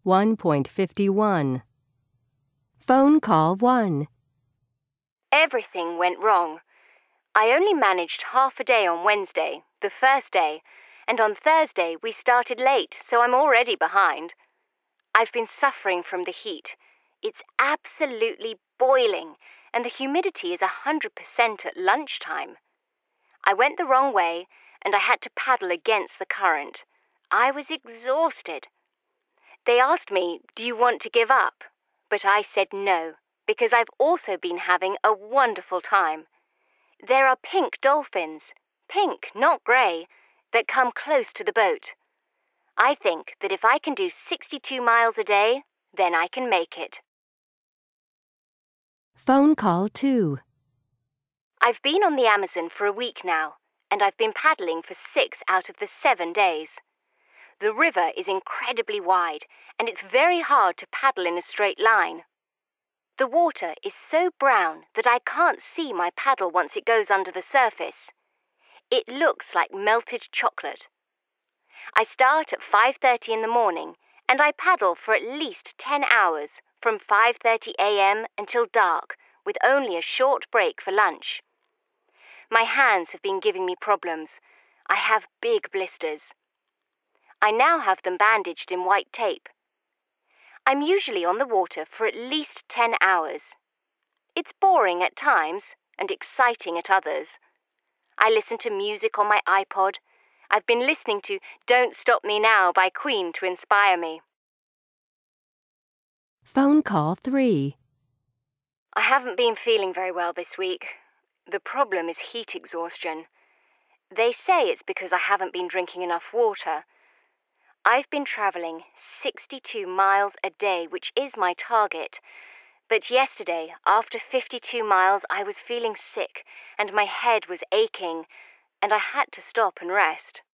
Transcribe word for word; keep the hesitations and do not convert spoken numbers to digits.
one point five one. Phone call one. Everything went wrong. I only managed half a day on Wednesday, the first day, and on Thursday we started late, so I'm already behind. I've been suffering from the heat. It's absolutely boiling, and the humidity is one hundred percent at lunchtime. I went the wrong way, and I had to paddle against the current. I was exhausted. They asked me, "Do you want to give up?" But I said no, because I've also been having a wonderful time. There are pink dolphins, pink, not grey, that come close to the boat. I think that if I can do sixty-two miles a day, then I can make it. Phone call two. I've been on the Amazon for a week now, and I've been paddling for six out of the seven days. The river is incredibly wide, and it's very hard to paddle in a straight line. The water is so brown that I can't see my paddle once it goes under the surface. It looks like melted chocolate. I start at five thirty in the morning, and I paddle for at least ten hours, from five thirty a m until dark, with only a short break for lunch. My hands have been giving me problems. I have big blisters. I now have them bandaged in white tape. I'm usually on the water for at least ten hours. It's boring at times and exciting at others. I listen to music on my iPod. I've been listening to Don't Stop Me Now by Queen to inspire me. Phone call three. I haven't been feeling very well this week. The problem is heat exhaustion. They say it's because I haven't been drinking enough water. I've been travelling sixty-two miles a day, which is my target. But yesterday, after fifty-two miles, I was feeling sick and my head was aching, and I had to stop and rest.